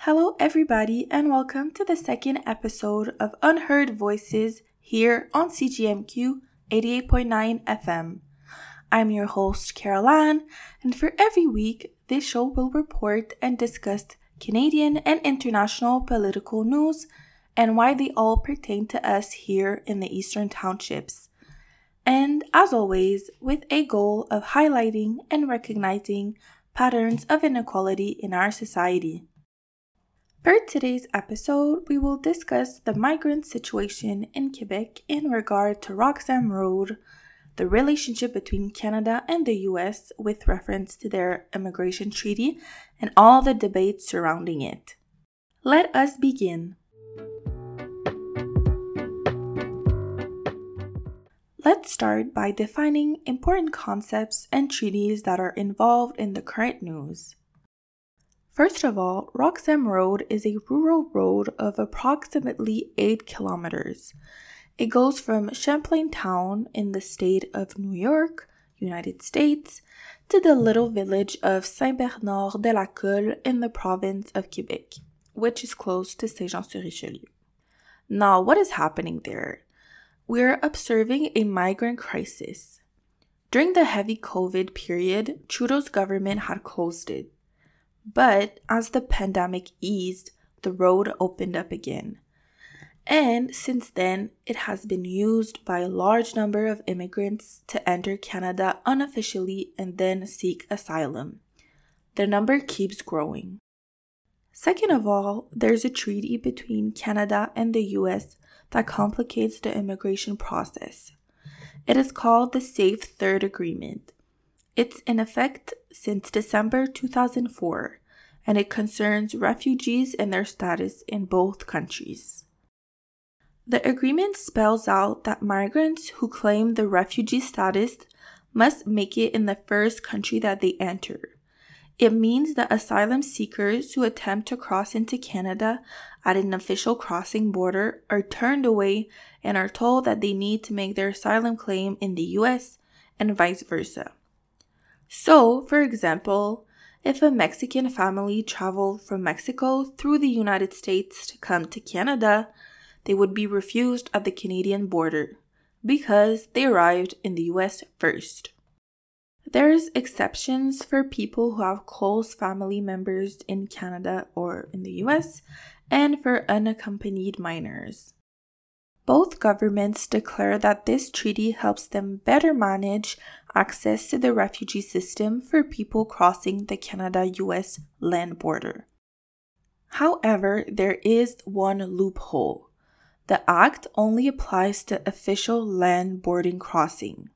Hello, everybody, and welcome to the second episode of Unheard Voices here on CGMQ 88.9 FM. I'm your host, Caroline, and for every week, this show will report and discuss Canadian and international political news and why they all pertain to us here in the Eastern Townships. And as always, with a goal of highlighting and recognizing patterns of inequality in our society. For today's episode, we will discuss the migrant situation in Quebec in regard to Roxham Road, the relationship between Canada and the US with reference to their immigration treaty, and all the debates surrounding it. Let us begin. Let's start by defining important concepts and treaties that are involved in the current news. First of all, Roxham Road is a rural road of approximately 8 kilometers. It goes from Champlain Town in the state of New York, United States, to the little village of Saint-Bernard-de-la-Colle in the province of Quebec, which is close to Saint-Jean-sur-Richelieu. Now, what is happening there? We're observing a migrant crisis. During the heavy COVID period, Trudeau's government had closed it. But as the pandemic eased, the road opened up again. And since then, it has been used by a large number of immigrants to enter Canada unofficially and then seek asylum. The number keeps growing. Second of all, there's a treaty between Canada and the US that complicates the immigration process. It is called the Safe Third Agreement. It's in effect since December 2004, and it concerns refugees and their status in both countries. The agreement spells out that migrants who claim the refugee status must make it in the first country that they enter. It means that asylum seekers who attempt to cross into Canada at an official crossing border are turned away and are told that they need to make their asylum claim in the US and vice versa. So, for example, if a Mexican family traveled from Mexico through the United States to come to Canada, they would be refused at the Canadian border because they arrived in the US first. There's exceptions for people who have close family members in Canada or in the US, and for unaccompanied minors. Both governments declare that this treaty helps them better manage access to the refugee system for people crossing the Canada-US land border. However, there is one loophole. The act only applies to official land boarding crossing.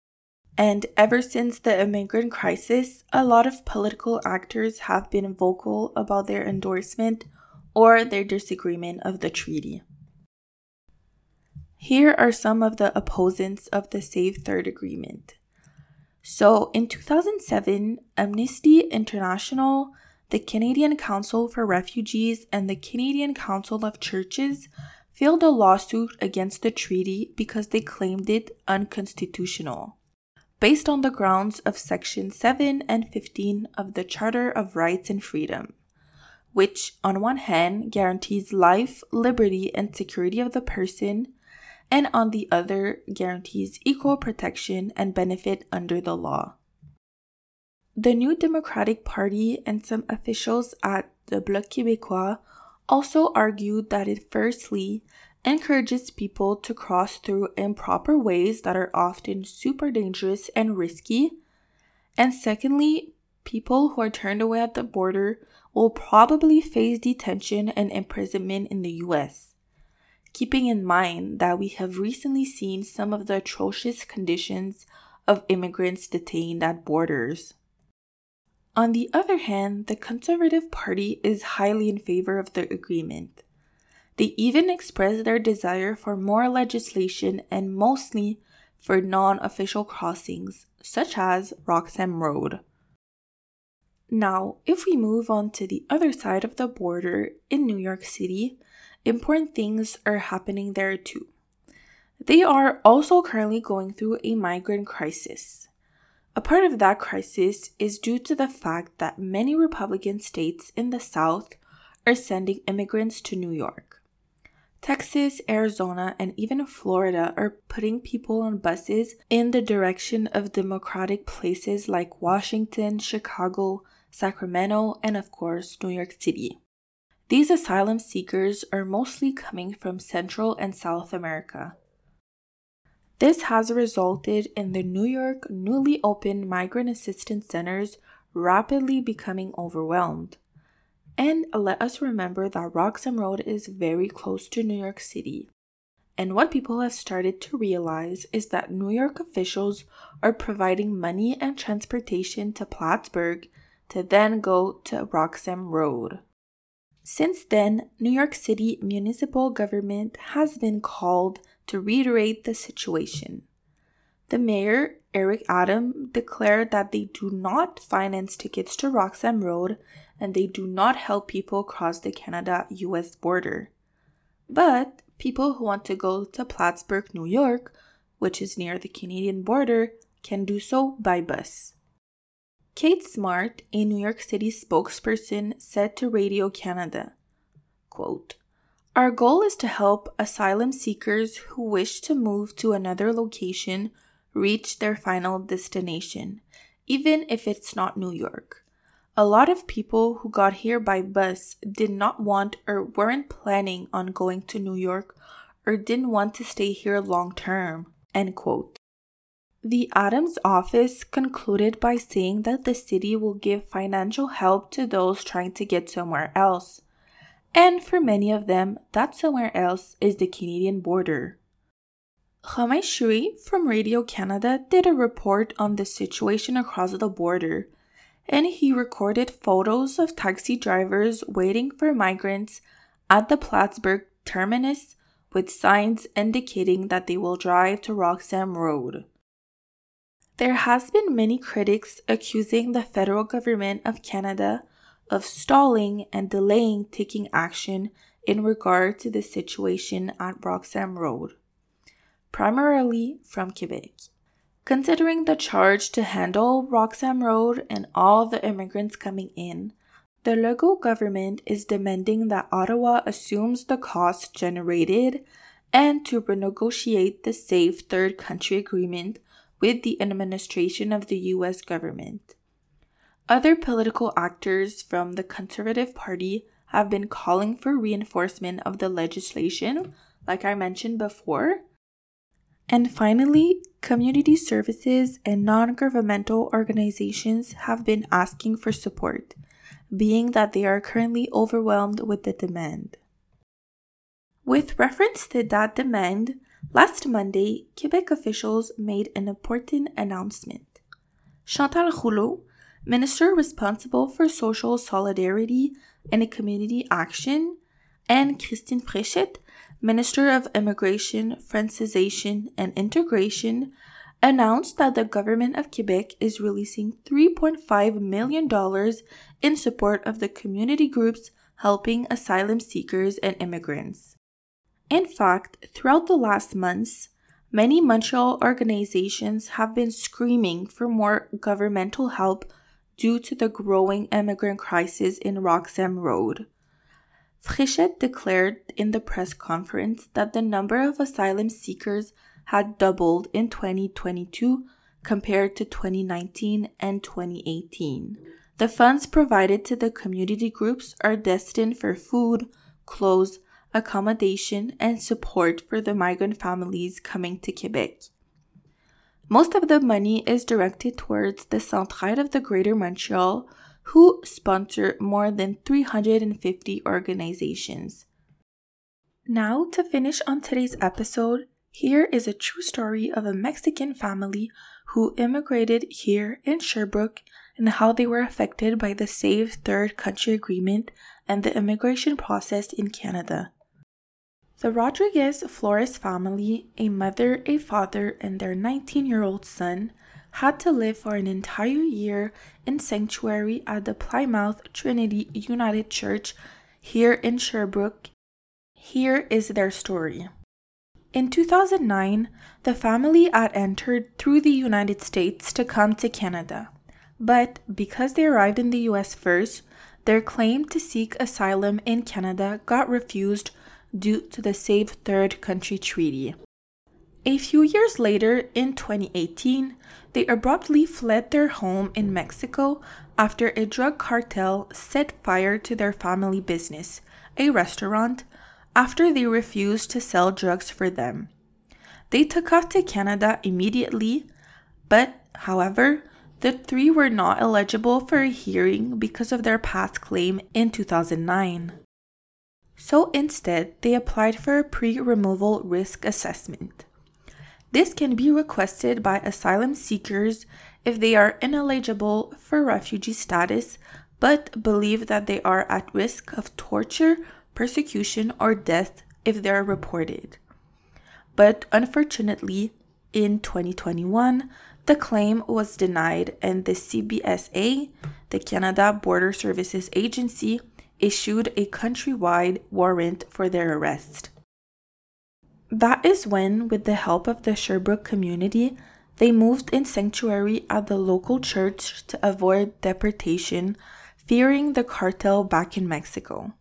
And ever since the immigrant crisis, a lot of political actors have been vocal about their endorsement or their disagreement of the treaty. Here are some of the opponents of the Safe Third Agreement. So, in 2007, Amnesty International, the Canadian Council for Refugees, and the Canadian Council of Churches filed a lawsuit against the treaty because they claimed it unconstitutional, based on the grounds of Section 7 and 15 of the Charter of Rights and Freedom, which, on one hand, guarantees life, liberty, and security of the person, and on the other, guarantees equal protection and benefit under the law. The New Democratic Party and some officials at the Bloc Québécois also argued that it firstly encourages people to cross through improper ways that are often super dangerous and risky, and secondly, people who are turned away at the border will probably face detention and imprisonment in the US. Keeping in mind that we have recently seen some of the atrocious conditions of immigrants detained at borders. On the other hand, the Conservative Party is highly in favor of the agreement. They even express their desire for more legislation and mostly for non-official crossings, such as Roxham Road. Now, if we move on to the other side of the border in New York City, important things are happening there too. They are also currently going through a migrant crisis. A part of that crisis is due to the fact that many Republican states in the South are sending immigrants to New York. Texas, Arizona, and even Florida are putting people on buses in the direction of democratic places like Washington, Chicago, Sacramento, and of course, New York City. These asylum seekers are mostly coming from Central and South America. This has resulted in the New York newly opened migrant assistance centers rapidly becoming overwhelmed. And let us remember that Roxham Road is very close to New York City. And what people have started to realize is that New York officials are providing money and transportation to Plattsburgh to then go to Roxham Road. Since then, New York City municipal government has been called to reiterate the situation. The mayor, Eric Adams, declared that they do not finance tickets to Roxham Road and they do not help people cross the Canada-US border. But people who want to go to Plattsburgh, New York, which is near the Canadian border, can do so by bus. Kate Smart, a New York City spokesperson, said to Radio Canada, quote, "Our goal is to help asylum seekers who wish to move to another location reach their final destination, even if it's not New York. A lot of people who got here by bus did not want or weren't planning on going to New York or didn't want to stay here long term," end quote. The Adams office concluded by saying that the city will give financial help to those trying to get somewhere else. And for many of them, that somewhere else is the Canadian border. Romain Chouet from Radio Canada did a report on the situation across the border, and he recorded photos of taxi drivers waiting for migrants at the Plattsburgh terminus with signs indicating that they will drive to Roxham Road. There has been many critics accusing the federal government of Canada of stalling and delaying taking action in regard to the situation at Roxham Road, primarily from Quebec. Considering the charge to handle Roxham Road and all the immigrants coming in, the Legault government is demanding that Ottawa assumes the cost generated and to renegotiate the Safe Third Country Agreement with the administration of the U.S. government. Other political actors from the Conservative Party have been calling for reinforcement of the legislation, like I mentioned before. And finally, community services and non-governmental organizations have been asking for support, being that they are currently overwhelmed with the demand. With reference to that demand, last Monday, Quebec officials made an important announcement. Chantal Rouleau, minister responsible for social solidarity and community action, and Christine Fréchette, Minister of Immigration, Francisation, and Integration, announced that the government of Quebec is releasing $3.5 million in support of the community groups helping asylum seekers and immigrants. In fact, throughout the last months, many Montreal organizations have been screaming for more governmental help due to the growing immigrant crisis in Roxham Road. Fréchette declared in the press conference that the number of asylum seekers had doubled in 2022 compared to 2019 and 2018. The funds provided to the community groups are destined for food, clothes, accommodation, and support for the migrant families coming to Quebec. Most of the money is directed towards the Centraide of the Greater Montreal, who sponsor more than 350 organizations. Now, to finish on today's episode, here is a true story of a Mexican family who immigrated here in Sherbrooke and how they were affected by the Safe Third Country Agreement and the immigration process in Canada. The Rodriguez Flores family, a mother, a father, and their 19-year-old son, had to live for an entire year in sanctuary at the Plymouth Trinity United Church here in Sherbrooke. Here is their story. In 2009, the family had entered through the United States to come to Canada. But because they arrived in the US first, their claim to seek asylum in Canada got refused due to the Save Third Country Treaty. A few years later, in 2018, they abruptly fled their home in Mexico after a drug cartel set fire to their family business, a restaurant, after they refused to sell drugs for them. They took off to Canada immediately, but, however, the three were not eligible for a hearing because of their past claim in 2009. So instead, they applied for a pre-removal risk assessment. This can be requested by asylum seekers if they are ineligible for refugee status but believe that they are at risk of torture, persecution, or death if they are reported. But unfortunately, in 2021, the claim was denied and the CBSA, the Canada Border Services Agency, issued a countrywide warrant for their arrest. That is when, with the help of the Sherbrooke community, they moved in sanctuary at the local church to avoid deportation, fearing the cartel back in Mexico.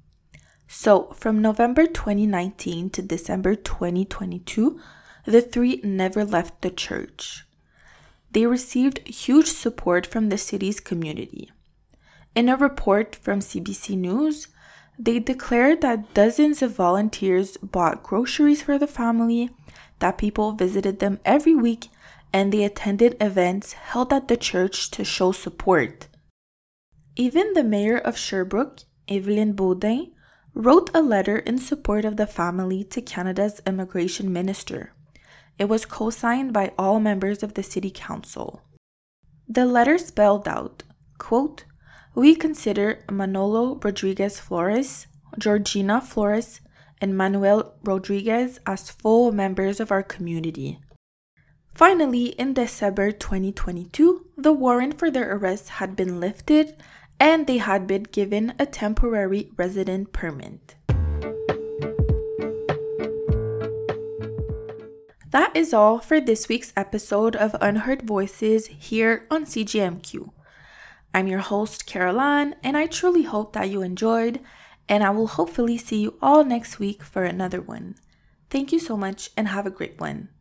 So, from November 2019 to December 2022, the three never left the church. They received huge support from the city's community. In a report from CBC News, they declared that dozens of volunteers bought groceries for the family, that people visited them every week, and they attended events held at the church to show support. Even the mayor of Sherbrooke, Evelyne Baudin, wrote a letter in support of the family to Canada's immigration minister. It was co-signed by all members of the city council. The letter spelled out, quote, "We consider Manolo Rodriguez Flores, Georgina Flores, and Manuel Rodriguez as full members of our community." Finally, in December 2022, the warrant for their arrest had been lifted and they had been given a temporary resident permit. That is all for this week's episode of Unheard Voices here on CJMQ. I'm your host, Caroline, and I truly hope that you enjoyed, and I will hopefully see you all next week for another one. Thank you so much and have a great one.